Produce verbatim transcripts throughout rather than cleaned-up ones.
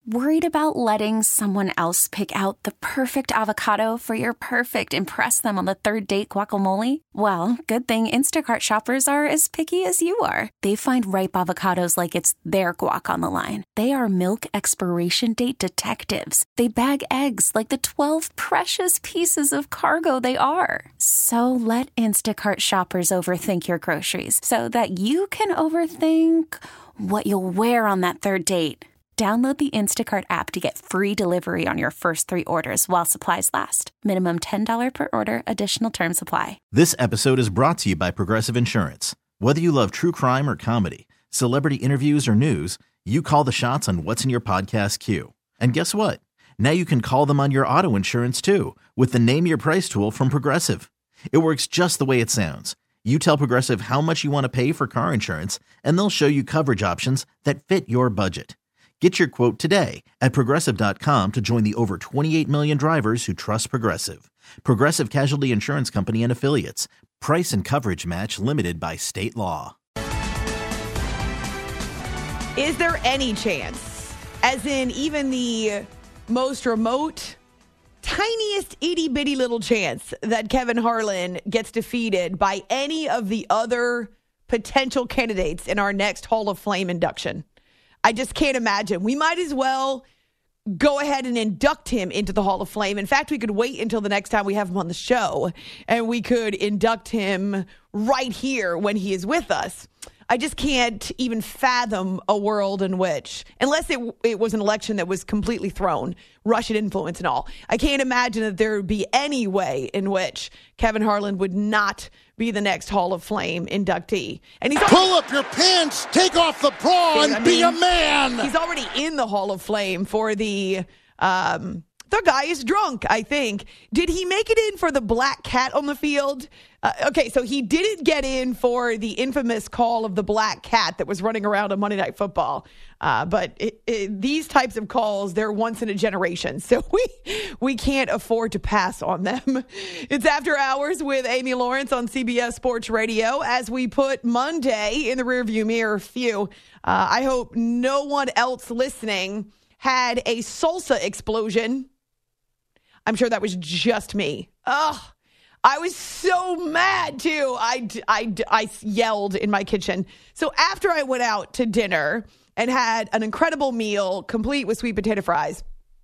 Worried about letting someone else pick out the perfect avocado for your perfect impress them on the third date guacamole? Well, good thing Instacart shoppers are as picky as you are. They find ripe avocados like it's their guac on the line. They are milk expiration date detectives. They bag eggs like the twelve precious pieces of cargo they are. So let Instacart shoppers overthink your groceries so that you can overthink what you'll wear on that third date. Download the Instacart app to get free delivery on your first three orders while supplies last. Minimum ten dollars per order. Additional terms apply. This episode is brought to you by Progressive Insurance. Whether you love true crime or comedy, celebrity interviews or news, you call the shots on what's in your podcast queue. And guess what? Now you can call them on your auto insurance too with the Name Your Price tool from Progressive. It works just the way it sounds. You tell Progressive how much you want to pay for car insurance, and they'll show you coverage options that fit your budget. Get your quote today at Progressive dot com to join the over twenty-eight million drivers who trust Progressive. Progressive Casualty Insurance Company and Affiliates. Price and coverage match limited by state law. Is there any chance, as in even the most remote, tiniest itty-bitty little chance, that Kevin Harlan gets defeated by any of the other potential candidates in our next Hall of Fame induction? I just can't imagine. We might as well go ahead and induct him into the Hall of Fame. In fact, we could wait until the next time we have him on the show, and we could induct him right here when he is with us. I just can't even fathom a world in which, unless it it was an election that was completely thrown, Russian influence and all, I can't imagine that there would be any way in which Kevin Harlan would not be the next Hall of Fame inductee. And he's already, pull up your pants, take off the bra, and I mean, be a man. He's already in the Hall of Fame for the um, the guy is drunk, I think. Did he make it in for the black cat on the field? Uh, okay, so he didn't get in for the infamous call of the black cat that was running around on Monday Night Football. Uh, but it, it, these types of calls, they're once in a generation. So we we can't afford to pass on them. It's After Hours with Amy Lawrence on C B S Sports Radio as we put Monday in the rearview mirror. Phew. Uh, I hope no one else listening had a salsa explosion. I'm sure that was just me. Ugh. I was so mad, too. I, I, I yelled in my kitchen. So after I went out to dinner and had an incredible meal, complete with sweet potato fries,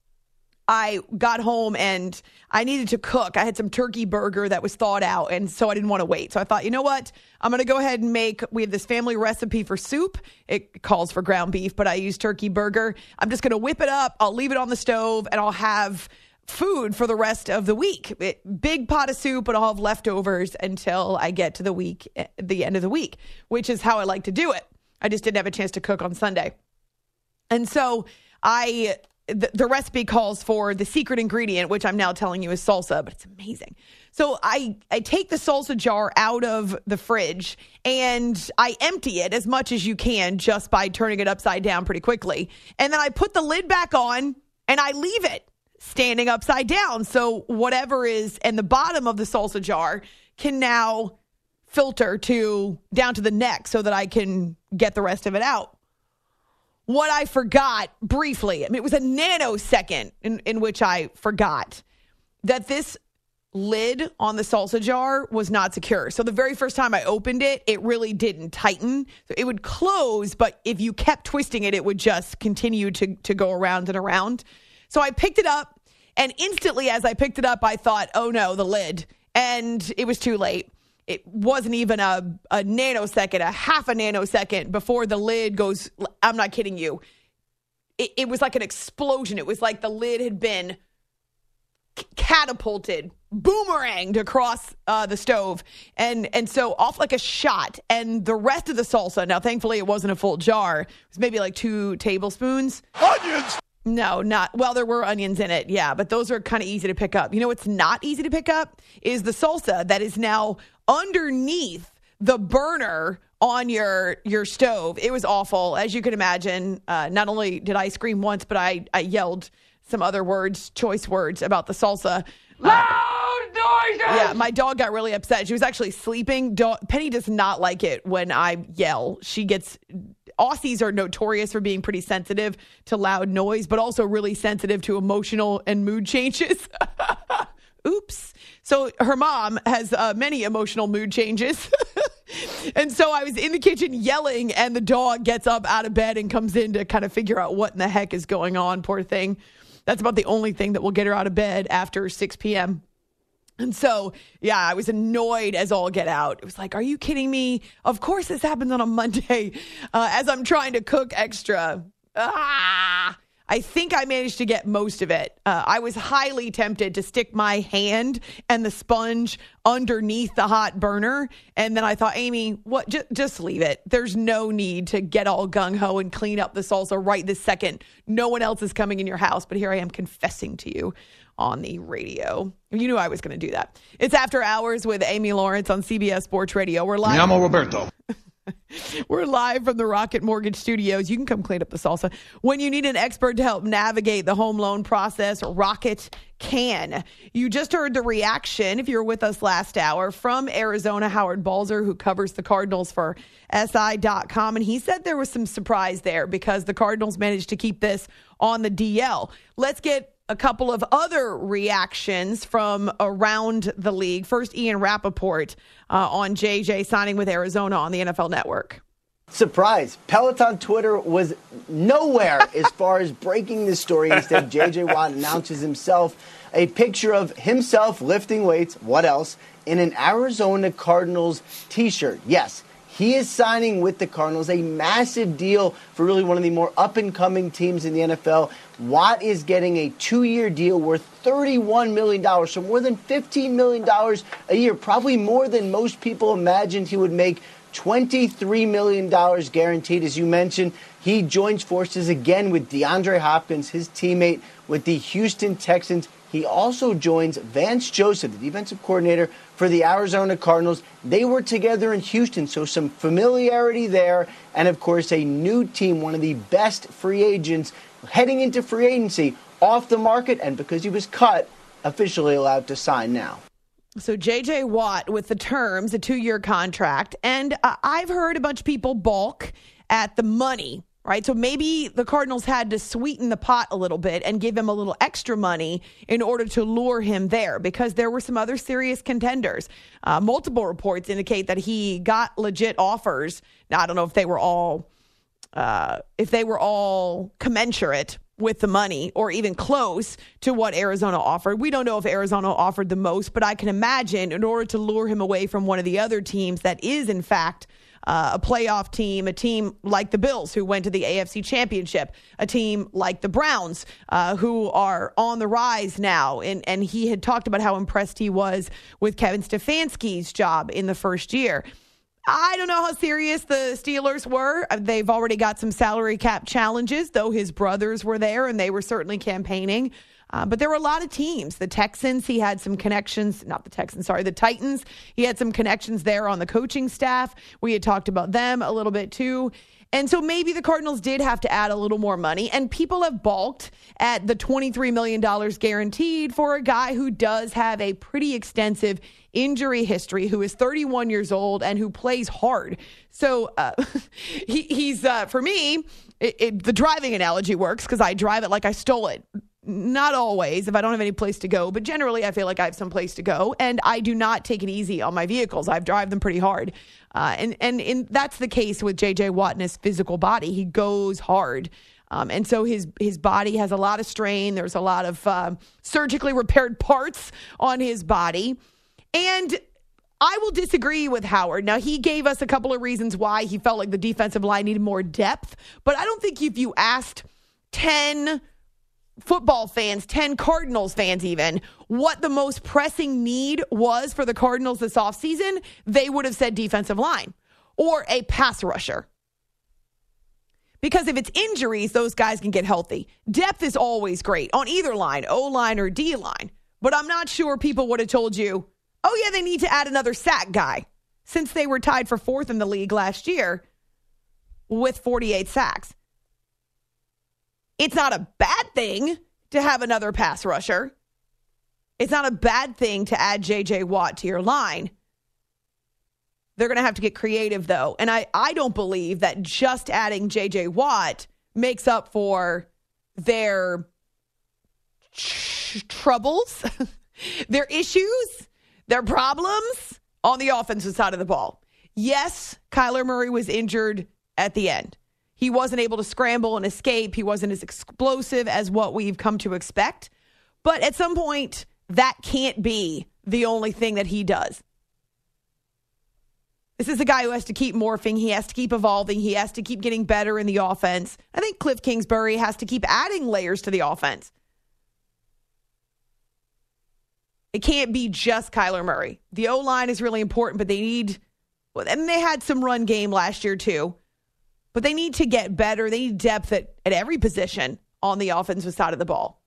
I got home and I needed to cook. I had some turkey burger that was thawed out, and so I didn't want to wait. So I thought, you know what? I'm going to go ahead and make, we have this family recipe for soup. It calls for ground beef, but I use turkey burger. I'm just going to whip it up. I'll leave it on the stove, and I'll have food for the rest of the week. It, big pot of soup, and I'll have leftovers until I get to the week, the end of the week, which is how I like to do it. I just didn't have a chance to cook on Sunday. And so I, the, the recipe calls for the secret ingredient, which I'm now telling you is salsa, but it's amazing. So I, I take the salsa jar out of the fridge and I empty it as much as you can just by turning it upside down pretty quickly. And then I put the lid back on and I leave it standing upside down. So whatever is in the bottom of the salsa jar can now filter to down to the neck so that I can get the rest of it out. What I forgot briefly, I mean, it was a nanosecond in, in which I forgot that this lid on the salsa jar was not secure. So the very first time I opened it, it really didn't tighten. So it would close, but if you kept twisting it, it would just continue to, to go around and around. So I picked it up, and instantly as I picked it up, I thought, oh no, the lid. And it was too late. It wasn't even a, a nanosecond, a half a nanosecond before the lid goes, I'm not kidding you. It, it was like an explosion. It was like the lid had been c- catapulted, boomeranged across uh, the stove. And, and so off like a shot. And the rest of the salsa, now thankfully it wasn't a full jar. It was maybe like two tablespoons. Onions! No, not, well, there were onions in it, yeah, but those are kind of easy to pick up. You know what's not easy to pick up is the salsa that is now underneath the burner on your your stove. It was awful, as you can imagine. Uh, not only did I scream once, but I, I yelled some other words, choice words about the salsa. Loud noises! Yeah, my dog got really upset. She was actually sleeping. Dog, Penny does not like it when I yell. She gets Aussies are notorious for being pretty sensitive to loud noise, but also really sensitive to emotional and mood changes. Oops. So her mom has uh, many emotional mood changes. And so I was in the kitchen yelling, and the dog gets up out of bed and comes in to kind of figure out what in the heck is going on. Poor thing. That's about the only thing that will get her out of bed after six p.m. And so, yeah, I was annoyed as all get out. It was like, are you kidding me? Of course this happens on a Monday uh, as I'm trying to cook extra. Ah! I think I managed to get most of it. Uh, I was highly tempted to stick my hand and the sponge underneath the hot burner. And then I thought, Amy, what? Just, just leave it. There's no need to get all gung-ho and clean up the salsa right this second. No one else is coming in your house. But here I am confessing to you on the radio. You knew I was going to do that. It's After Hours with Amy Lawrence on C B S Sports Radio. We're live. Me llamo Roberto. We're live from the Rocket Mortgage Studios. You can come clean up the salsa. When you need an expert to help navigate the home loan process, Rocket can. You just heard the reaction, if you were with us last hour, from Arizona Howard Balzer, who covers the Cardinals for S I dot com. And he said there was some surprise there because the Cardinals managed to keep this on the D L. Let's get a couple of other reactions from around the league. First, Ian Rappaport uh, on J J signing with Arizona on the N F L Network. Surprise. Peloton Twitter was nowhere as far as breaking this story. Instead, J J Watt announces himself a picture of himself lifting weights, what else, in an Arizona Cardinals t-shirt. Yes, he is signing with the Cardinals, a massive deal for really one of the more up-and-coming teams in the N F L. Watt is getting a two-year deal worth thirty-one million dollars, so more than fifteen million dollars a year, probably more than most people imagined he would make. twenty-three million dollars guaranteed. As you mentioned, he joins forces again with DeAndre Hopkins, his teammate with the Houston Texans. He also joins Vance Joseph, the defensive coordinator for the Arizona Cardinals. They were together in Houston, so some familiarity there. And, of course, a new team, one of the best free agents heading into free agency, off the market, and because he was cut, officially allowed to sign now. So J J Watt with the terms, a two-year contract. And uh, I've heard a bunch of people balk at the money, right? So maybe the Cardinals had to sweeten the pot a little bit and give him a little extra money in order to lure him there, because there were some other serious contenders. Uh, multiple reports indicate that he got legit offers. Now, I don't know if they were all uh, if they were all commensurate with the money or even close to what Arizona offered. We don't know if Arizona offered the most, but I can imagine in order to lure him away from one of the other teams that is, in fact, uh, a playoff team, a team like the Bills who went to the A F C Championship, a team like the Browns uh, who are on the rise now. And, and he had talked about how impressed he was with Kevin Stefanski's job in the first year. I don't know how serious the Steelers were. They've already got some salary cap challenges, though his brothers were there and they were certainly campaigning. Uh, but there were a lot of teams. The Texans, he had some connections. Not the Texans, sorry, the Titans. He had some connections there on the coaching staff. We had talked about them a little bit too. And so maybe the Cardinals did have to add a little more money. And people have balked at the twenty-three million dollars guaranteed for a guy who does have a pretty extensive injury history, who is thirty-one years old and who plays hard. So uh, he, he's, uh, for me, it, it, the driving analogy works because I drive it like I stole it. Not always, if I don't have any place to go, but generally I feel like I have some place to go, and I do not take it easy on my vehicles. I drive them pretty hard. Uh, and, and, and that's the case with J J Watt and his physical body. He goes hard. Um, and so his his body has a lot of strain. There's a lot of uh, surgically repaired parts on his body. And I will disagree with Howard. Now, he gave us a couple of reasons why he felt like the defensive line needed more depth. But I don't think if you asked ten football fans, ten Cardinals fans even, what the most pressing need was for the Cardinals this offseason, they would have said defensive line or a pass rusher. Because if it's injuries, those guys can get healthy. Depth is always great on either line, O-line or D-line. But I'm not sure people would have told you, oh, yeah, they need to add another sack guy, since they were tied for fourth in the league last year with forty-eight sacks. It's not a bad thing to have another pass rusher. It's not a bad thing to add J J Watt to your line. They're going to have to get creative, though. And I, I don't believe that just adding J J. Watt makes up for their tr- troubles, their issues, their problems on the offensive side of the ball. Yes, Kyler Murray was injured at the end. He wasn't able to scramble and escape. He wasn't as explosive as what we've come to expect. But at some point, that can't be the only thing that he does. This is a guy who has to keep morphing. He has to keep evolving. He has to keep getting better in the offense. I think Cliff Kingsbury has to keep adding layers to the offense. It can't be just Kyler Murray. The O-line is really important, but they need, well, and they had some run game last year too, but they need to get better. They need depth at, at every position on the offensive side of the ball.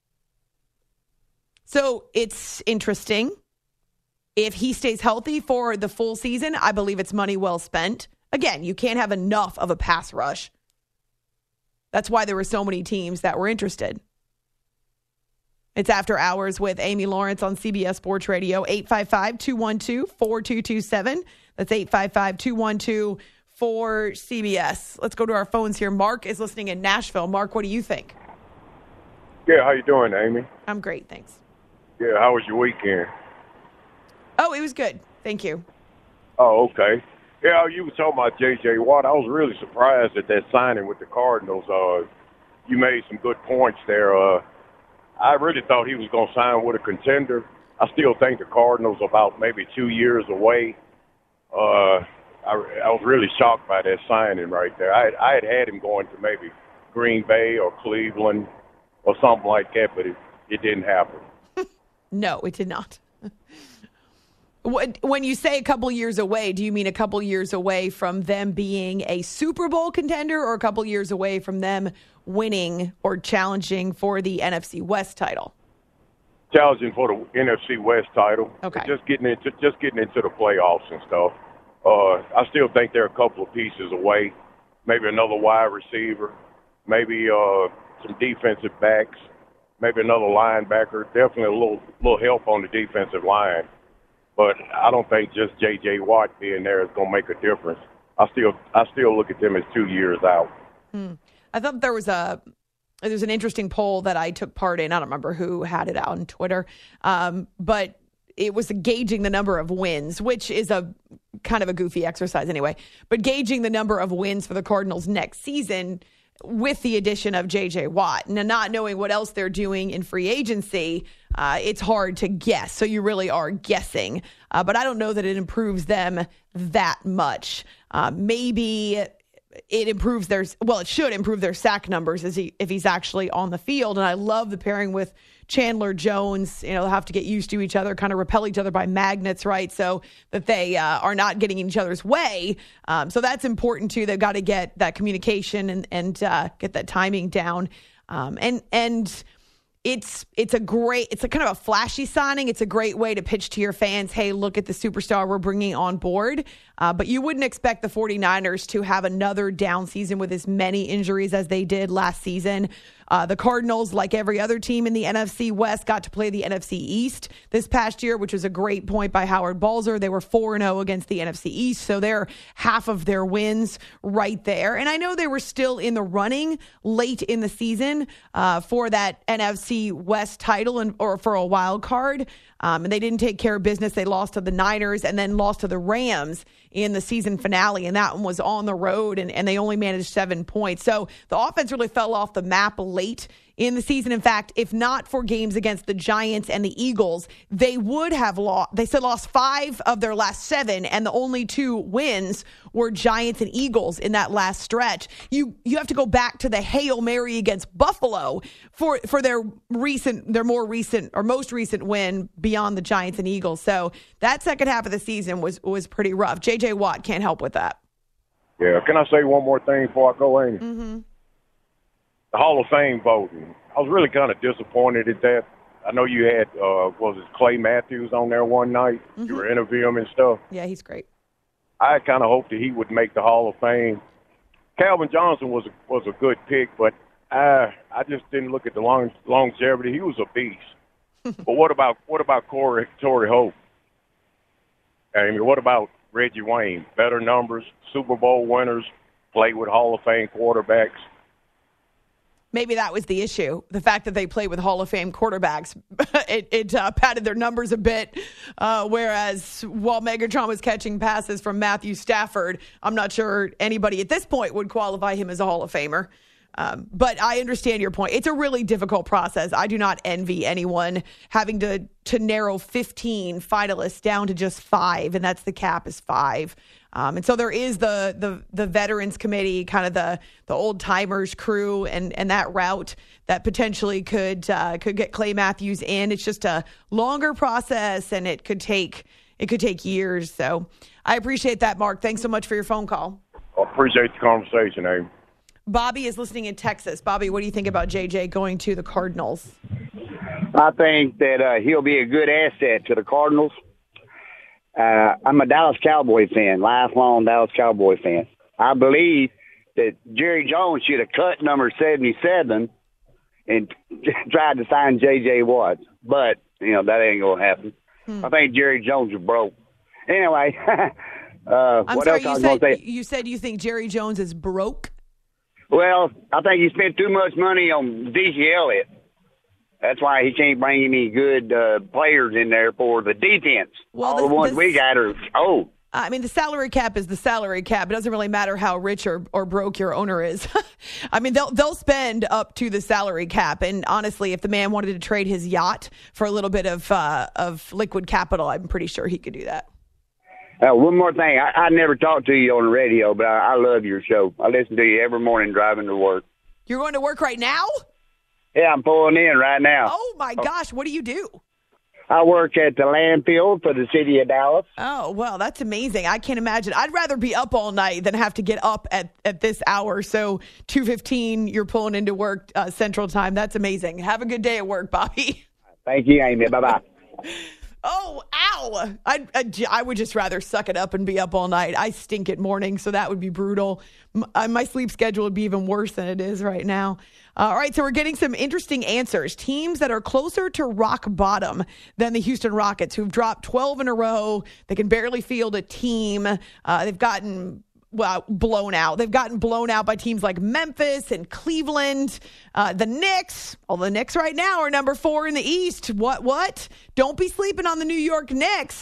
So it's interesting. If he stays healthy for the full season, I believe it's money well spent. Again, you can't have enough of a pass rush. That's why there were so many teams that were interested. It's After Hours with Amy Lawrence on C B S Sports Radio, eight five five, two one two, four two two seven. That's eight five five, two one two, four C B S. Let's go to our phones here. Mark is listening in Nashville. Mark, what do you think? Yeah, how you doing, Amy? I'm great, thanks. Yeah, how was your weekend? Oh, it was good. Thank you. Oh, okay. Yeah, you were talking about J J. Watt. I was really surprised at that signing with the Cardinals. Uh, you made some good points there. Uh, I really thought he was going to sign with a contender. I still think the Cardinals are about maybe two years away. Uh, I, I was really shocked by that signing right there. I, I had had him going to maybe Green Bay or Cleveland or something like that, but it, it didn't happen. No, it did not. When you say a couple years away, do you mean a couple years away from them being a Super Bowl contender or a couple years away from them winning or challenging for the N F C West title? Challenging for the N F C West title. Okay. Just getting into just getting into the playoffs and stuff. Uh, I still think they're a couple of pieces away. Maybe another wide receiver. Maybe uh, some defensive backs. Maybe another linebacker. Definitely a little little help on the defensive line. But I don't think just J J. Watt being there is going to make a difference. I still I still look at them as two years out. Hmm. I thought there was a there's an interesting poll that I took part in. I don't remember who had it out on Twitter, um, but it was gauging the number of wins, which is a kind of a goofy exercise anyway. But gauging the number of wins for the Cardinals next season with the addition of J J. Watt. Now, not knowing what else they're doing in free agency, uh, it's hard to guess. So you really are guessing. Uh, but I don't know that it improves them that much. Uh, maybe it improves their, well, it should improve their sack numbers as he, if he's actually on the field. And I love the pairing with Chandler Jones. You know, they'll have to get used to each other, kind of repel each other by magnets, right? So that they uh, are not getting in each other's way. Um, so that's important too. They've got to get that communication and, and uh, get that timing down. Um, and, and, It's it's a great, it's a kind of a flashy signing. It's a great way to pitch to your fans, hey, look at the superstar we're bringing on board. Uh, but you wouldn't expect the 49ers to have another down season with as many injuries as they did last season. Uh, the Cardinals, like every other team in the N F C West, got to play the N F C East this past year, which was a great point by Howard Balzer. They were four and oh against the N F C East, so they're half of their wins right there. And I know they were still in the running late in the season uh, for that N F C West title and or for a wild card. Um, and they didn't take care of business. They lost to the Niners and then lost to the Rams in the season finale. And that one was on the road, and, and they only managed seven points. So the offense really fell off the map late in the season. In fact, if not for games against the Giants and the Eagles, they would have lost. They said lost five of their last seven, and the only two wins were Giants and Eagles in that last stretch. You you have to go back to the Hail Mary against Buffalo for for their recent, their more recent or most recent win beyond the Giants and Eagles. So that second half of the season was was pretty rough. J J. Watt can't help with that. Yeah. Can I say one more thing before I go, Amy? Mm-hmm. The Hall of Fame voting. I was really kind of disappointed at that. I know you had, uh, was it Clay Matthews on there one night? Mm-hmm. You were interviewing him and stuff. Yeah, he's great. I kind of hoped that he would make the Hall of Fame. Calvin Johnson was a, was a good pick, but I I just didn't look at the long, longevity. He was a beast. But what about what about Corey, Torrey Holt? I mean, what about Reggie Wayne. Better numbers, Super Bowl winners, played with Hall of Fame quarterbacks. Maybe that was the issue. The fact that they play with Hall of Fame quarterbacks, it, it uh, padded their numbers a bit. Uh, whereas while Megatron was catching passes from Matthew Stafford, I'm not sure anybody at this point would qualify him as a Hall of Famer. Um, but I understand your point. It's a really difficult process. I do not envy anyone having to to narrow fifteen finalists down to just five, and that's the cap is five. Um, and so there is the the the Veterans Committee, kind of the the old timers crew, and and that route that potentially could uh, could get Clay Matthews in. It's just a longer process, and it could take it could take years. So I appreciate that, Mark. Thanks so much for your phone call. I appreciate the conversation, Amy. Bobby is listening in Texas. Bobby, what do you think about J J going to the Cardinals? I think that uh, he'll be a good asset to the Cardinals. Uh, I'm a Dallas Cowboy fan, lifelong Dallas Cowboy fan. I believe that Jerry Jones should have cut number seventy-seven and tried to sign J J Watt. But, you know, that ain't going to happen. Hmm. I think Jerry Jones is broke. Anyway, uh, I'm what sorry, else you I was said, going to say? you said you think Jerry Jones is broke? Well, I think he spent too much money on D C Elliott. That's why he can't bring any good uh, players in there for the defense. Well, All the, the ones the, we got are old. I mean, the salary cap is the salary cap. It doesn't really matter how rich or, or broke your owner is. I mean, they'll they'll spend up to the salary cap. And honestly, if the man wanted to trade his yacht for a little bit of uh, of liquid capital, I'm pretty sure he could do that. Uh, one more thing. I, I never talked to you on the radio, but I, I love your show. I listen to you every morning driving to work. You're going to work right now? Yeah, I'm pulling in right now. Oh, my gosh. What do you do? I work at the landfill for the city of Dallas. Oh, well, that's amazing. I can't imagine. I'd rather be up all night than have to get up at, at this hour. So two fifteen, you're pulling into work uh, Central Time. That's amazing. Have a good day at work, Bobby. Thank you, Amy. Bye-bye. Oh, ow. I, I, I would just rather suck it up and be up all night. I stink at morning, so that would be brutal. My, my sleep schedule would be even worse than it is right now. Uh, all right, so we're getting some interesting answers. Teams that are closer to rock bottom than the Houston Rockets, who've dropped twelve in a row. They can barely field a team. Uh, they've gotten... well, blown out. They've gotten blown out by teams like Memphis and Cleveland. Uh, the Knicks, well, the Knicks right now are number four in the East. What, what? Don't be sleeping on the New York Knicks.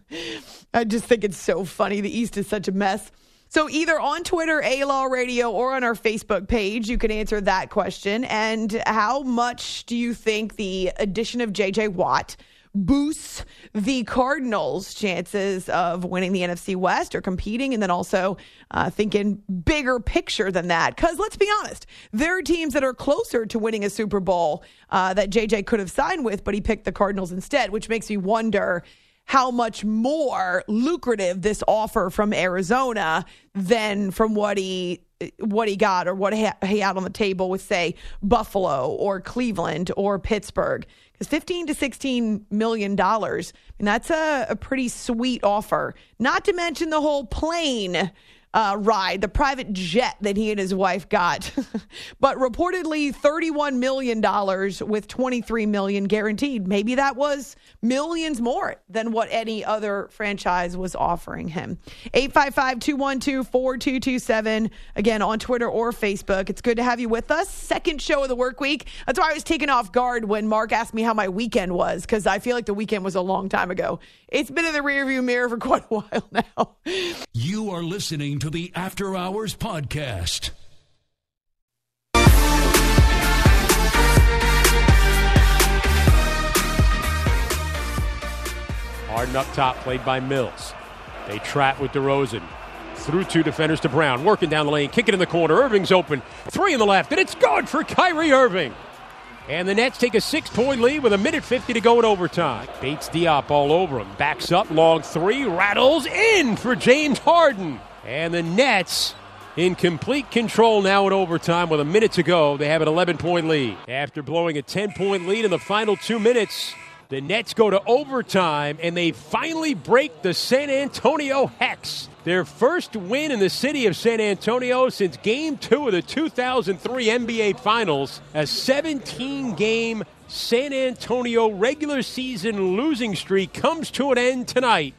I just think it's so funny. The East is such a mess. So either on Twitter, A-Law Radio, or on our Facebook page, you can answer that question. And how much do you think the addition of J J Watt boosts the Cardinals' chances of winning the N F C West or competing, and then also uh, thinking bigger picture than that? Because let's be honest, there are teams that are closer to winning a Super Bowl uh, that J J could have signed with, but he picked the Cardinals instead, which makes me wonder how much more lucrative this offer from Arizona than from what he what he got or what he had on the table with, say, Buffalo or Cleveland or Pittsburgh. Because fifteen to sixteen million dollars, and that's a, a pretty sweet offer. Not to mention the whole plane uh, ride, the private jet that he and his wife got. But reportedly thirty-one million dollars with twenty-three million dollars guaranteed. Maybe that was millions more than what any other franchise was offering him. eight five five, two one two, four two two seven. Again, on Twitter or Facebook. It's good to have you with us. Second show of the work week. That's why I was taken off guard when Mark asked me how my weekend was, because I feel like the weekend was a long time ago. It's been in the rearview mirror for quite a while now. You are listening to the After Hours Podcast. Harden up top, played by Mills. They trap with DeRozan. Through two defenders to Brown. Working down the lane, kicking in the corner. Irving's open. Three in the left, and it's good for Kyrie Irving. And the Nets take a six-point lead with a minute fifty to go in overtime. Bates Diop all over him. Backs up, long three, rattles in for James Harden. And the Nets in complete control now in overtime with a minute to go. They have an eleven-point lead. After blowing a ten-point lead in the final two minutes, the Nets go to overtime, and they finally break the San Antonio Hex. Their first win in the city of San Antonio since Game two of the two thousand three N B A Finals. A seventeen-game San Antonio regular season losing streak comes to an end tonight.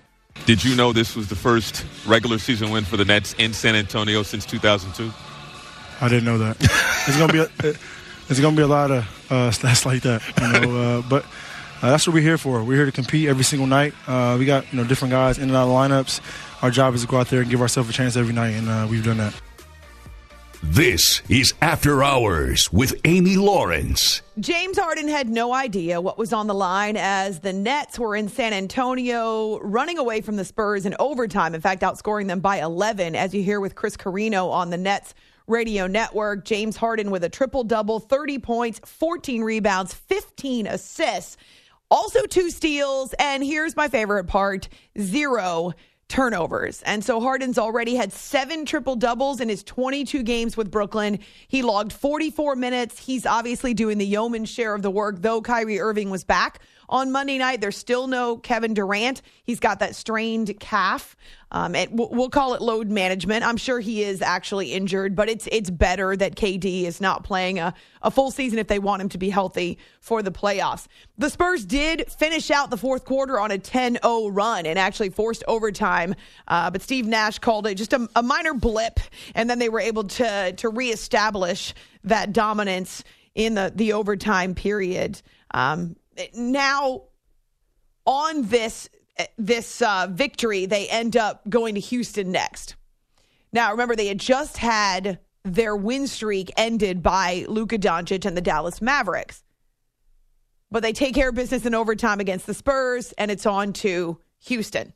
Did you know this was the first regular season win for the Nets in San Antonio since two thousand two? I didn't know that. It's gonna be a, it's gonna be a lot of uh, stats like that, you know. Uh, but uh, that's what we're here for. We're here to compete every single night. Uh, we got you know different guys in and out of lineups. Our job is to go out there and give ourselves a chance every night, and uh, we've done that. This is After Hours with Amy Lawrence. James Harden had no idea what was on the line as the Nets were in San Antonio running away from the Spurs in overtime. In fact, outscoring them by eleven, as you hear with Chris Carino on the Nets radio network. James Harden with a triple-double, thirty points, fourteen rebounds, fifteen assists, also two steals, and here's my favorite part, zero turnovers. And so Harden's already had seven triple-doubles in his twenty-two games with Brooklyn. He logged forty-four minutes. He's obviously doing the yeoman's share of the work, though Kyrie Irving was back on Monday night. There's still no Kevin Durant. He's got that strained calf. Um, and we'll call it load management. I'm sure he is actually injured, but it's it's better that K D is not playing a, a full season if they want him to be healthy for the playoffs. The Spurs did finish out the fourth quarter on a ten oh run and actually forced overtime, uh, but Steve Nash called it just a, a minor blip, and then they were able to, to reestablish that dominance in the, the overtime period. Um, now, on this this uh, victory, they end up going to Houston next. Now, remember, they had just had their win streak ended by Luka Doncic and the Dallas Mavericks. But they take care of business in overtime against the Spurs, and it's on to Houston.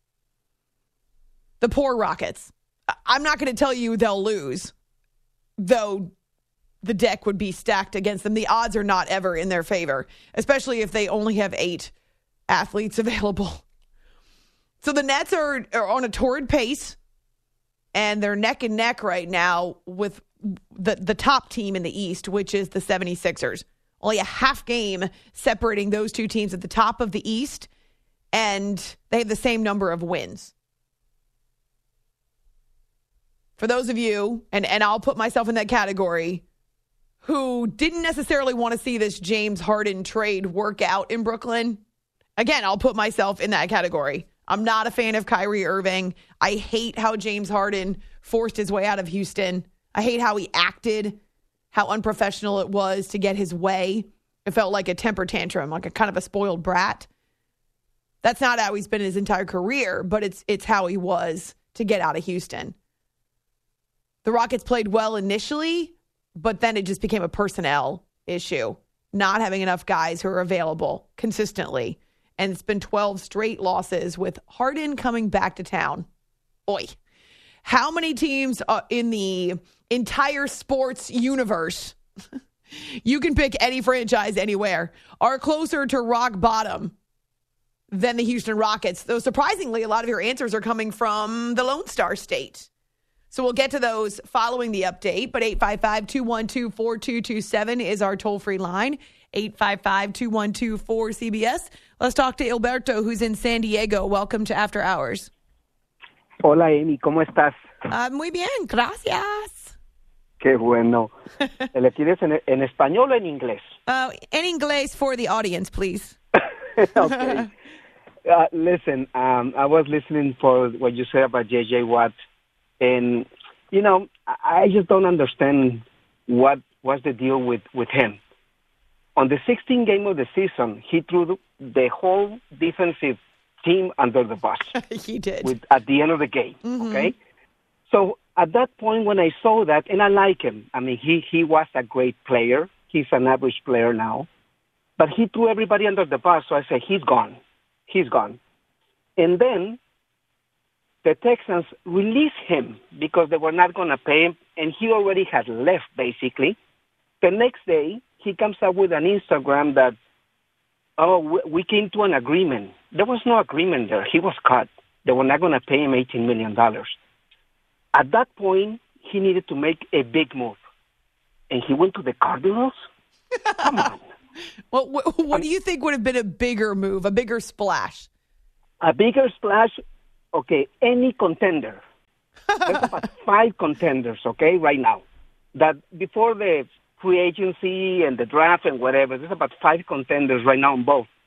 The poor Rockets. I'm not going to tell you they'll lose, though the deck would be stacked against them. The odds are not ever in their favor, especially if they only have eight athletes available. So the Nets are, are on a torrid pace, and they're neck and neck right now with the, the top team in the East, which is the seventy-sixers. Only a half game separating those two teams at the top of the East, and they have the same number of wins. For those of you, and, and I'll put myself in that category, who didn't necessarily want to see this James Harden trade work out in Brooklyn, again, I'll put myself in that category. I'm not a fan of Kyrie Irving. I hate how James Harden forced his way out of Houston. I hate how he acted, how unprofessional it was to get his way. It felt like a temper tantrum, like a kind of a spoiled brat. That's not how he's been his entire career, but it's it's how he was to get out of Houston. The Rockets played well initially, but then it just became a personnel issue, not having enough guys who are available consistently. And it's been twelve straight losses with Harden coming back to town. Oi. How many teams uh, in the entire sports universe, you can pick any franchise anywhere, are closer to rock bottom than the Houston Rockets? Though surprisingly, a lot of your answers are coming from the Lone Star State. So we'll get to those following the update. But eight five five, two one two, four two two seven is our toll-free line. eight five five, two one two, four C B S. Let's talk to Alberto, who's in San Diego. Welcome to After Hours. Hola, Amy. ¿Cómo estás? Uh, muy bien, gracias. Qué bueno. ¿Le quieres en, en español o en inglés? Uh, en inglés for the audience, please. Okay. Uh, listen, um, I was listening for what you said about J J Watt, and, you know, I just don't understand what was the deal with, with him. On the sixteenth game of the season, he threw the whole defensive team under the bus. He did. With, at the end of the game, mm-hmm. okay? So at that point when I saw that, and I like him, I mean, he, he was a great player. He's an average player now. But he threw everybody under the bus, so I said, he's gone. He's gone. And then the Texans released him because they were not going to pay him, and he already had left, basically. The next day, he comes up with an Instagram that, oh, we came to an agreement. There was no agreement there. He was cut. They were not going to pay him eighteen million dollars. At that point, he needed to make a big move. And he went to the Cardinals? Come on. Well, what, what do you think would have been a bigger move, a bigger splash? A bigger splash, okay, any contender. There's about five contenders, okay, right now. That before the free agency and the draft and whatever, there's about five contenders right now on both.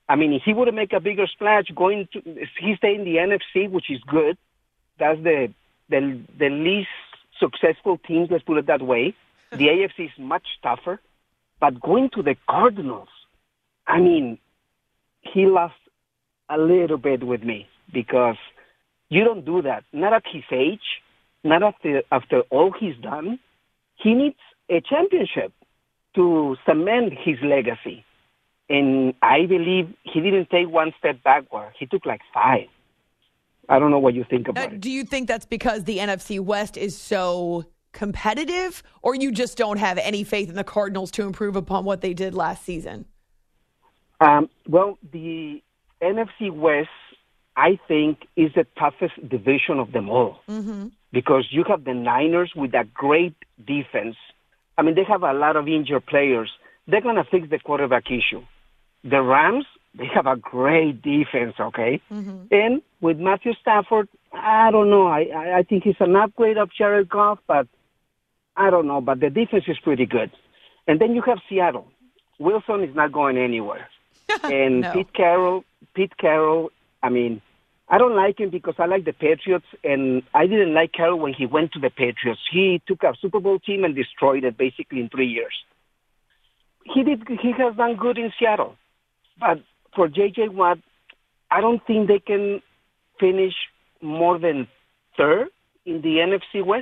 I mean, he would make a bigger splash going to, he stayed in the N F C, which is good. That's the, the, the least successful teams, let's put it that way. The A F C is much tougher. But going to the Cardinals, I mean, he lost a little bit with me because you don't do that. Not at his age, not after, after all he's done. He needs a championship to cement his legacy. And I believe he didn't take one step backward. He took like five. I don't know what you think about uh, it. Do you think that's because the N F C West is so competitive, or you just don't have any faith in the Cardinals to improve upon what they did last season? Um, well, the N F C West, I think, is the toughest division of them all. Mm-hmm. Because you have the Niners with a great defense. I mean, they have a lot of injured players. They're going to fix the quarterback issue. The Rams, they have a great defense, okay? Mm-hmm. And with Matthew Stafford, I don't know. I, I think he's an upgrade of Jared Goff, but I don't know. But the defense is pretty good. And then you have Seattle. Wilson is not going anywhere. And no. Pete Carroll, Pete Carroll, I mean, I don't like him because I like the Patriots, and I didn't like Carroll when he went to the Patriots. He took a Super Bowl team and destroyed it basically in three years. He did. He has done good in Seattle. But for J J. Watt, I don't think they can finish more than third in the N F C West.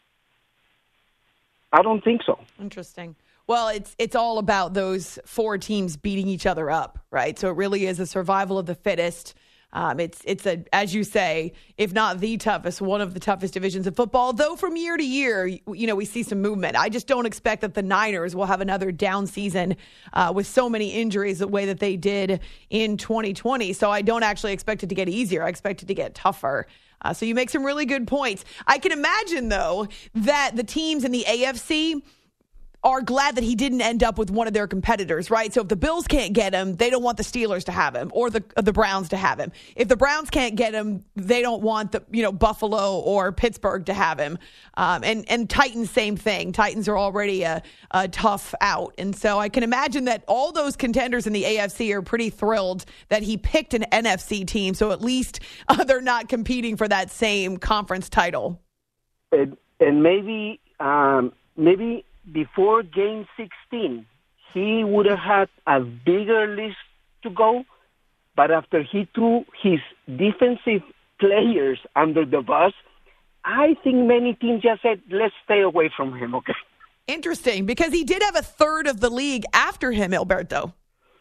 I don't think so. Interesting. Well, it's it's all about those four teams beating each other up, right? So it really is a survival of the fittest. Um, it's it's a, as you say, if not the toughest, one of the toughest divisions of football. Though from year to year, you know, we see some movement. I just don't expect that the Niners will have another down season uh, with so many injuries the way that they did in twenty twenty. So I don't actually expect it to get easier. I expect it to get tougher. Uh, so you make some really good points. I can imagine, though, that the teams in the A F C are glad that he didn't end up with one of their competitors, right? So if the Bills can't get him, they don't want the Steelers to have him or the uh, the Browns to have him. If the Browns can't get him, they don't want the you know Buffalo or Pittsburgh to have him. Um, and and Titans, same thing. Titans are already a, a tough out, and so I can imagine that all those contenders in the A F C are pretty thrilled that he picked an N F C team. So at least uh, they're not competing for that same conference title. And, and maybe maybe. Um, Before Game sixteen, he would have had a bigger list to go, but after he threw his defensive players under the bus, I think many teams just said, let's stay away from him, okay? Interesting, because he did have a third of the league after him, Alberto.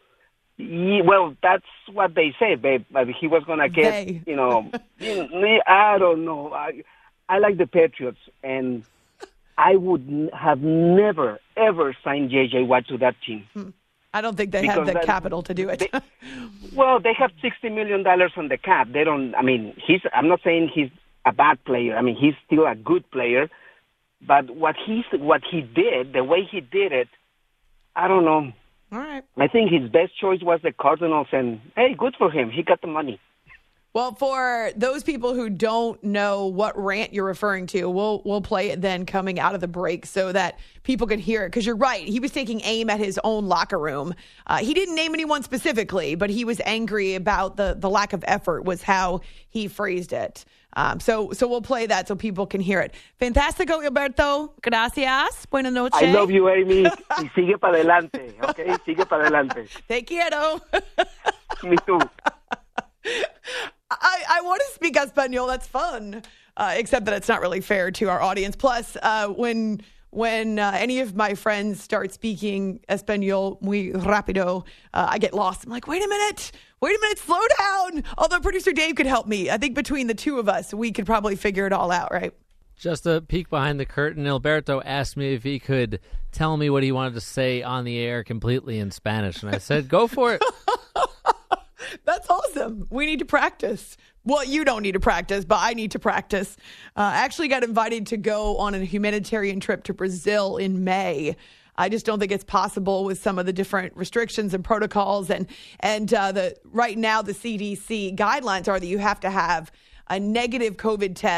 Yeah, well, that's what they say, babe. He was going to get, they. you know, I don't know. I, I like the Patriots, and I would have never, ever signed J J. Watt to that team. Hmm. I don't think they because have the that, capital to do it. They, well, they have sixty million dollars on the cap. They don't, I mean, he's. I'm not saying he's a bad player. I mean, he's still a good player. But what, he's, what he did, the way he did it, I don't know. All right. I think his best choice was the Cardinals, and, hey, good for him. He got the money. Well, for those people who don't know what rant you're referring to, we'll we'll play it then coming out of the break so that people can hear it. Because you're right. He was taking aim at his own locker room. Uh, he didn't name anyone specifically, but he was angry about the, the lack of effort was how he phrased it. Um, so so we'll play that so people can hear it. Fantástico, Alberto. Gracias. Buenas noches. I love you, Amy. Y sigue para adelante, okay? Sigue para adelante. Te quiero. Me too. I, I want to speak Espanol. That's fun, uh, except that it's not really fair to our audience. Plus, uh, when when uh, any of my friends start speaking Espanol muy rápido, uh, I get lost. I'm like, wait a minute, wait a minute, slow down. Although producer Dave could help me. I think between the two of us, we could probably figure it all out, right? Just a peek behind the curtain, Alberto asked me if he could tell me what he wanted to say on the air completely in Spanish, and I said, go for it. That's awesome. We need to practice. Well, you don't need to practice, but I need to practice. Uh, I actually got invited to go on a humanitarian trip to Brazil in May. I just don't think it's possible with some of the different restrictions and protocols. And, and uh, the right now, the C D C guidelines are that you have to have a negative COVID test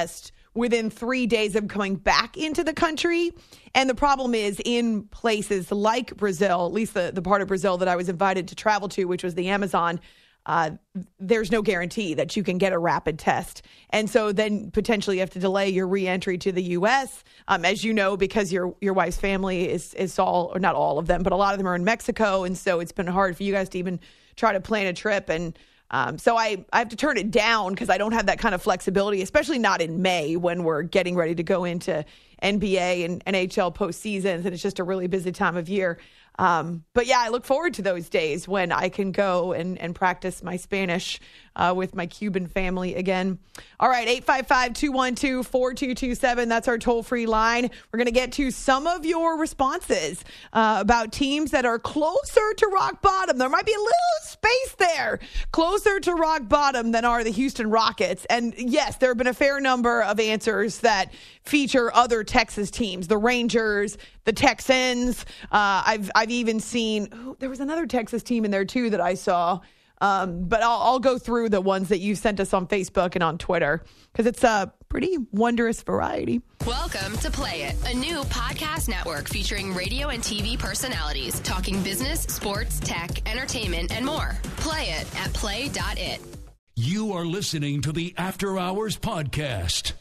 within three days of coming back into the country. And the problem is in places like Brazil, at least the, the part of Brazil that I was invited to travel to, which was the Amazon, uh, there's no guarantee that you can get a rapid test. And so then potentially you have to delay your reentry to the U S. Um, as you know, because your your wife's family is, is all, or not all of them, but a lot of them are in Mexico. And so it's been hard for you guys to even try to plan a trip. And um, so I, I have to turn it down because I don't have that kind of flexibility, especially not in May when we're getting ready to go into N B A and N H L postseasons. And it's just a really busy time of year. Um, but yeah, I look forward to those days when I can go and, and practice my Spanish uh, with my Cuban family again. All right, eight five five, two one two, four two two seven. That's our toll-free line. We're going to get to some of your responses uh, about teams that are closer to rock bottom. There might be a little space there, closer to rock bottom than are the Houston Rockets. And yes, there have been a fair number of answers that feature other Texas teams, the Rangers, the Texans. Uh, I've I've even seen, oh, there was another Texas team in there too that I saw. Um, but I'll, I'll go through the ones that you sent us on Facebook and on Twitter because it's a pretty wondrous variety. Welcome to Play It, a new podcast network featuring radio and T V personalities talking business, sports, tech, entertainment, and more. Play it at play dot it. You are listening to the After Hours Podcast.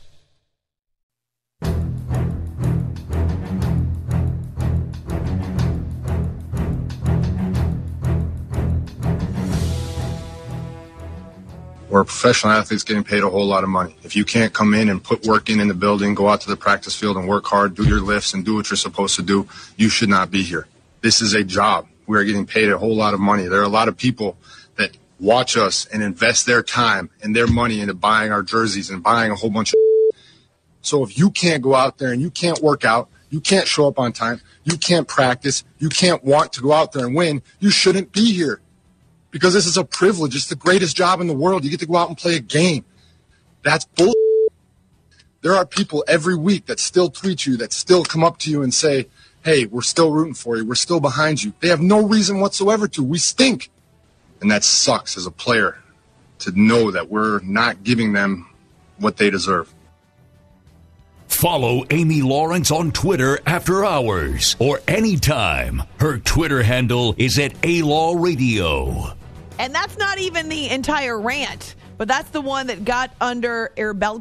We're professional athletes getting paid a whole lot of money. If you can't come in and put work in in the building, go out to the practice field and work hard, do your lifts and do what you're supposed to do, you should not be here. This is a job. We are getting paid a whole lot of money. There are a lot of people that watch us and invest their time and their money into buying our jerseys and buying a whole bunch of So if you can't go out there and you can't work out, you can't show up on time, you can't practice, you can't want to go out there and win, you shouldn't be here. Because this is a privilege. It's the greatest job in the world. You get to go out and play a game. That's bull. There are people every week that still tweet you, that still come up to you and say, hey, we're still rooting for you. We're still behind you. They have no reason whatsoever to. We stink. And that sucks as a player to know that we're not giving them what they deserve. Follow Amy Lawrence on Twitter after hours or anytime. Her Twitter handle is at A Law Radio. And that's not even the entire rant, but that's the one that got under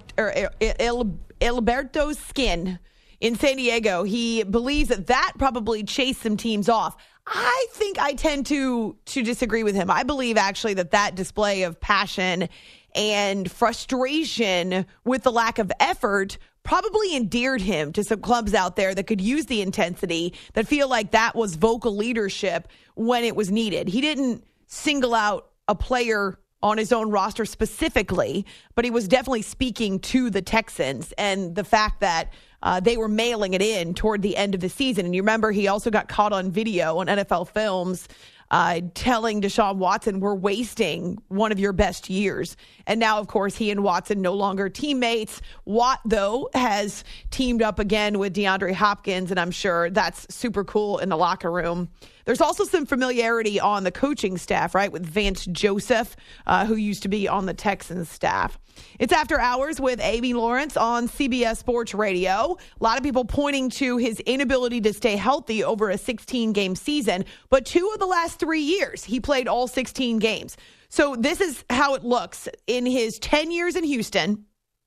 Alberto's skin in San Diego. He believes that that probably chased some teams off. I think I tend to to disagree with him. I believe actually that that display of passion and frustration with the lack of effort probably endeared him to some clubs out there that could use the intensity, that feel like that was vocal leadership when it was needed. He didn't single out a player on his own roster specifically, but he was definitely speaking to the Texans and the fact that uh, they were mailing it in toward the end of the season. And you remember he also got caught on video on N F L Films uh, telling Deshaun Watson, we're wasting one of your best years. And now, of course, he and Watson no longer teammates. Watt, though, has teamed up again with DeAndre Hopkins, and I'm sure that's super cool in the locker room. There's also some familiarity on the coaching staff, right, with Vance Joseph, uh, who used to be on the Texans staff. It's After Hours with Amy Lawrence on C B S Sports Radio. A lot of people pointing to his inability to stay healthy over a sixteen-game season, but two of the last three years, he played all sixteen games. So this is how it looks. In his ten years in Houston,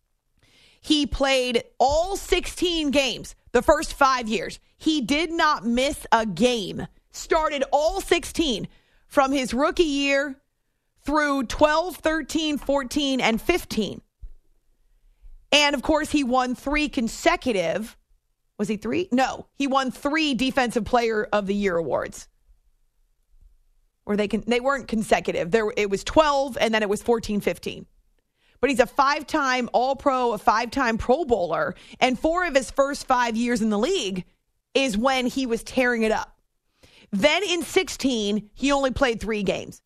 he played all sixteen games the first five years. He did not miss a game. Started all sixteen from his rookie year through twelve, thirteen, fourteen, and fifteen. And, of course, he won three consecutive. Was he three? No. He won three Defensive Player of the Year awards. Or they can, they weren't consecutive. There, it was twelve, and then it was fourteen, fifteen. But he's a five-time All-Pro, a five-time Pro Bowler, and four of his first five years in the league is when he was tearing it up. Then in sixteen, he only played three games.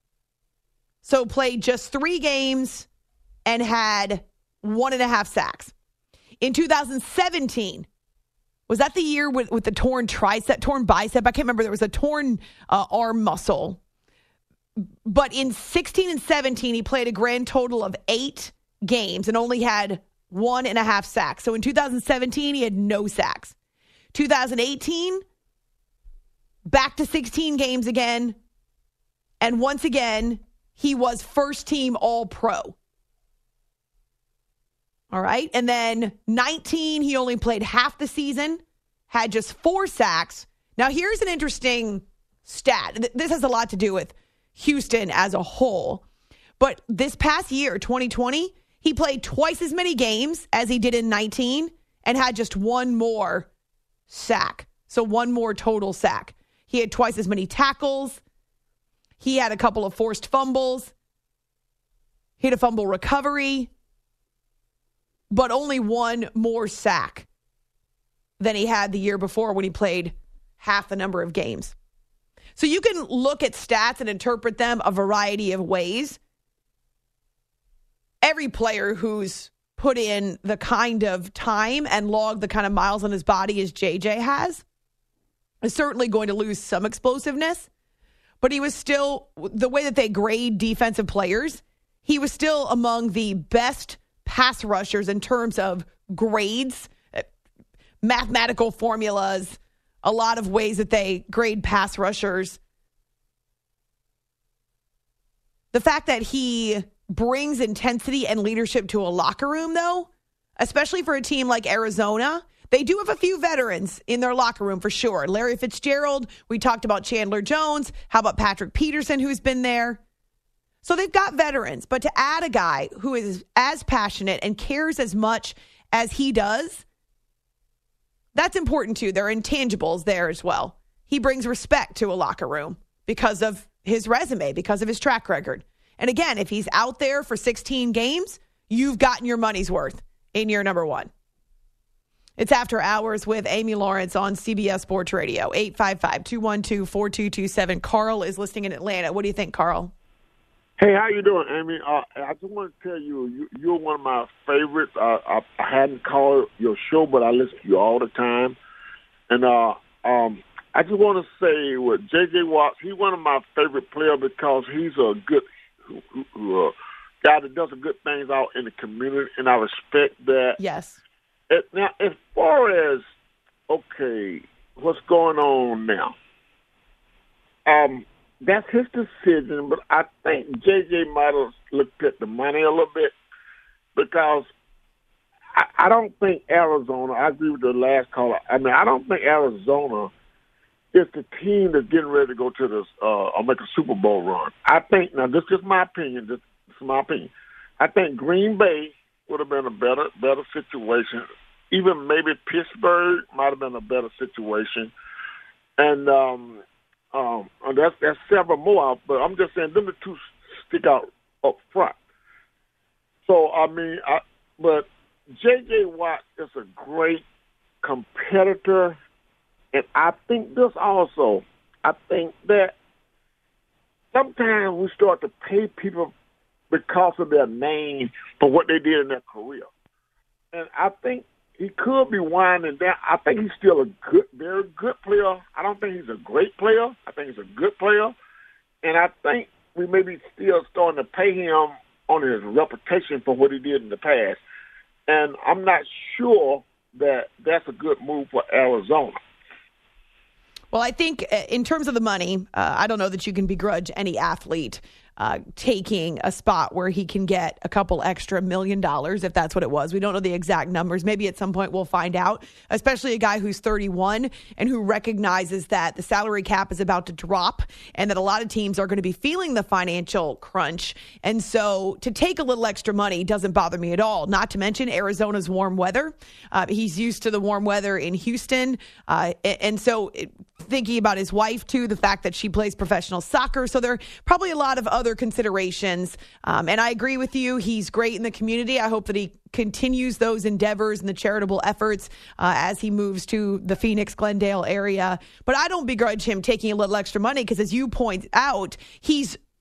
So played just three games and had one and a half sacks. In two thousand seventeen, was that the year with, with the torn tricep, torn bicep? I can't remember. There was a torn uh, arm muscle. But in sixteen and seventeen, he played a grand total of eight games and only had one and a half sacks. So in two thousand seventeen, he had no sacks. two thousand eighteen, back to sixteen games again. And once again, he was first team All-Pro. All right. And then nineteen, he only played half the season, had just four sacks. Now, here's an interesting stat. This has a lot to do with Houston as a whole. But this past year, twenty twenty, he played twice as many games as he did in nineteen and had just one more sack. So one more total sack. He had twice as many tackles. He had a couple of forced fumbles. He had a fumble recovery, but only one more sack than he had the year before when he played half the number of games. So you can look at stats and interpret them a variety of ways. Every player who's put in the kind of time and logged the kind of miles on his body as J J has is certainly going to lose some explosiveness. But he was still, the way that they grade defensive players, he was still among the best pass rushers in terms of grades, mathematical formulas, a lot of ways that they grade pass rushers. The fact that he brings intensity and leadership to a locker room, though, especially for a team like Arizona, they do have a few veterans in their locker room for sure. Larry Fitzgerald, we talked about Chandler Jones. How about Patrick Peterson, who's been there? So they've got veterans, but to add a guy who is as passionate and cares as much as he does, that's important too. There are intangibles there as well. He brings respect to a locker room because of his resume, because of his track record. And again, if he's out there for sixteen games, you've gotten your money's worth in year number one. It's After Hours with Amy Lawrence on C B S Sports Radio. eight five five, two one two, four two two seven. Carl is listening in Atlanta. What do you think, Carl? Hey, how you doing, Amy? Uh, I just want to tell you, you, you're one of my favorites. Uh, I, I hadn't called your show, but I listen to you all the time. And uh, um, I just want to say with J J. Watt, he's one of my favorite players because he's a good uh, guy that does some good things out in the community, and I respect that. Yes. It, now, as far as, okay, what's going on now, um, that's his decision, but I think J J might have looked at the money a little bit because I, I don't think Arizona, I agree with the last caller, I mean, I don't think Arizona is the team that's getting ready to go to this uh, or make a Super Bowl run. I think, now this is my opinion, this, this is my opinion, I think Green Bay would have been a better better situation. Even maybe Pittsburgh might have been a better situation. And um, um, and that's, that's several more, but I'm just saying them the two stick out up front. So, I mean, I, but J J. Watt is a great competitor, and I think this also, I think that sometimes we start to pay people because of their name for what they did in their career. And I think he could be winding down. I think he's still a good, very good player. I don't think he's a great player. I think he's a good player. And I think we may be still starting to pay him on his reputation for what he did in the past. And I'm not sure that that's a good move for Arizona. Well, I think in terms of the money, uh, I don't know that you can begrudge any athlete uh, taking a spot where he can get a couple extra million dollars, if that's what it was. We don't know the exact numbers. Maybe at some point we'll find out, especially a guy who's thirty-one and who recognizes that the salary cap is about to drop and that a lot of teams are going to be feeling the financial crunch. And so to take a little extra money doesn't bother me at all, not to mention Arizona's warm weather. Uh, he's used to the warm weather in Houston. Uh, and so it, thinking about his wife, too, the fact that she plays professional soccer. So there are probably a lot of other considerations. Um, and I agree with you. He's great in the community. I hope that he continues those endeavors and the charitable efforts uh, as he moves to the Phoenix, Glendale area. But I don't begrudge him taking a little extra money because, as you point out, he's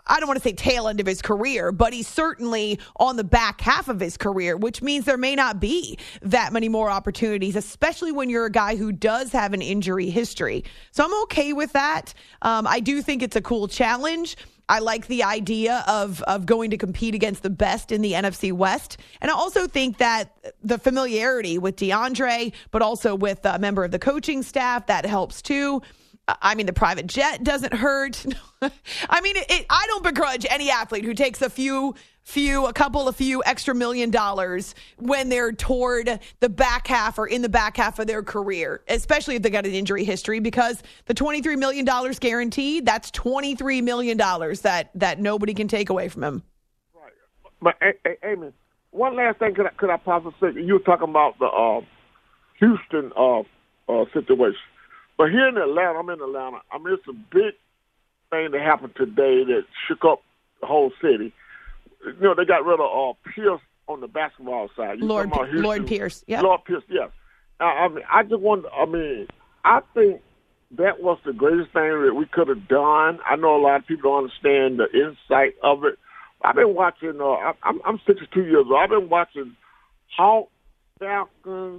I don't want to say tail end of his career, but he's certainly on the back half of his career, which means there may not be that many more opportunities, especially when you're a guy who does have an injury history. So I'm okay with that. Um, I do think it's a cool challenge. I like the idea of of going to compete against the best in the N F C West. And I also think that the familiarity with DeAndre, but also with a member of the coaching staff, that helps too. I mean, the private jet doesn't hurt. I mean, it, it, I don't begrudge any athlete who takes a few, few, a couple of few extra million dollars when they're toward the back half or in the back half of their career, especially if they got an injury history, because the twenty-three million dollars guaranteed, that's twenty-three million dollars that, that nobody can take away from him. Right. But, hey, hey, Amy, one last thing could I, could I possibly say? You were talking about the uh, Houston uh, uh, situation. But here in Atlanta, I'm in Atlanta. I mean, it's a big thing that happened today that shook up the whole city. You know, they got rid of uh, Pierce on the basketball side. You Lord, Lord Pierce, yeah. Lord Pierce, yes. Uh, I mean, I just wonder. I mean, I think that was the greatest thing that we could have done. I know a lot of people don't understand the insight of it. I've been watching. Uh, I, I'm, I'm sixty-two years old. I've been watching Hawks, Falcons,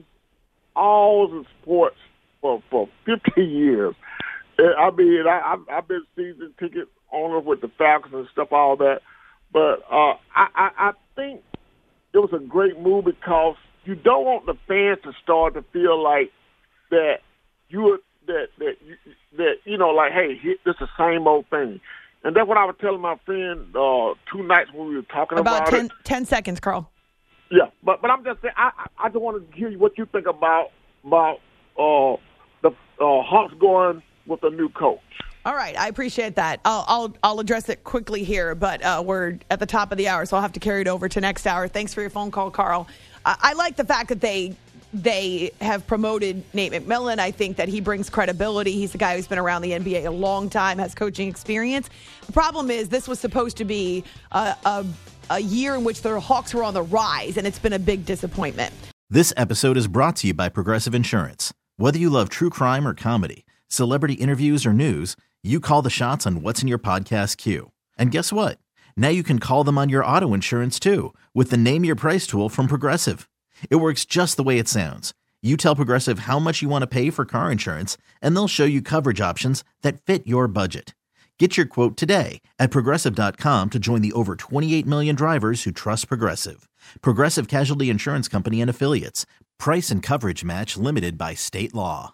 all the sports for for fifty years. I mean, I, I've, I've been season ticket owner with the Falcons and stuff, all that. But uh, I, I, I think it was a great move because you don't want the fans to start to feel like that you that that you, that you know, like, hey, it's the same old thing. And that's what I was telling my friend uh, two nights when we were talking about, about ten, it. ten seconds, Carl. Yeah, but but I'm just saying, I I just want to hear what you think about about uh, the uh, Hawks going with a new coach. All right, I appreciate that. I'll I'll, I'll address it quickly here, but uh, we're at the top of the hour, so I'll have to carry it over to next hour. Thanks for your phone call, Carl. I, I like the fact that they they have promoted Nate McMillan. I think that he brings credibility. He's a guy who's been around the N B A a long time, has coaching experience. The problem is this was supposed to be a, a, a year in which the Hawks were on the rise, and it's been a big disappointment. This episode is brought to you by Progressive Insurance. Whether you love true crime or comedy, celebrity interviews or news, you call the shots on what's in your podcast queue. And guess what? Now you can call them on your auto insurance too with the Name Your Price tool from Progressive. It works just the way it sounds. You tell Progressive how much you want to pay for car insurance, and they'll show you coverage options that fit your budget. Get your quote today at Progressive dot com to join the over twenty-eight million drivers who trust Progressive. Progressive Casualty Insurance Company and Affiliates. Price and coverage match limited by state law.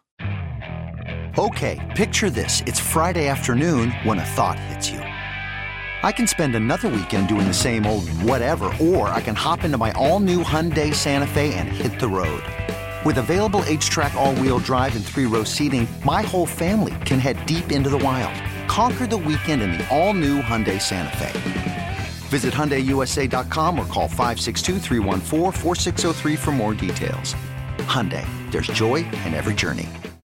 Okay, picture this. It's Friday afternoon when a thought hits you. I can spend another weekend doing the same old whatever, or I can hop into my all-new Hyundai Santa Fe and hit the road. With available H-Track all-wheel drive and three-row seating, my whole family can head deep into the wild. Conquer the weekend in the all-new Hyundai Santa Fe. Visit Hyundai U S A dot com or call five six two, three one four, four six zero three for more details. Hyundai, there's joy in every journey.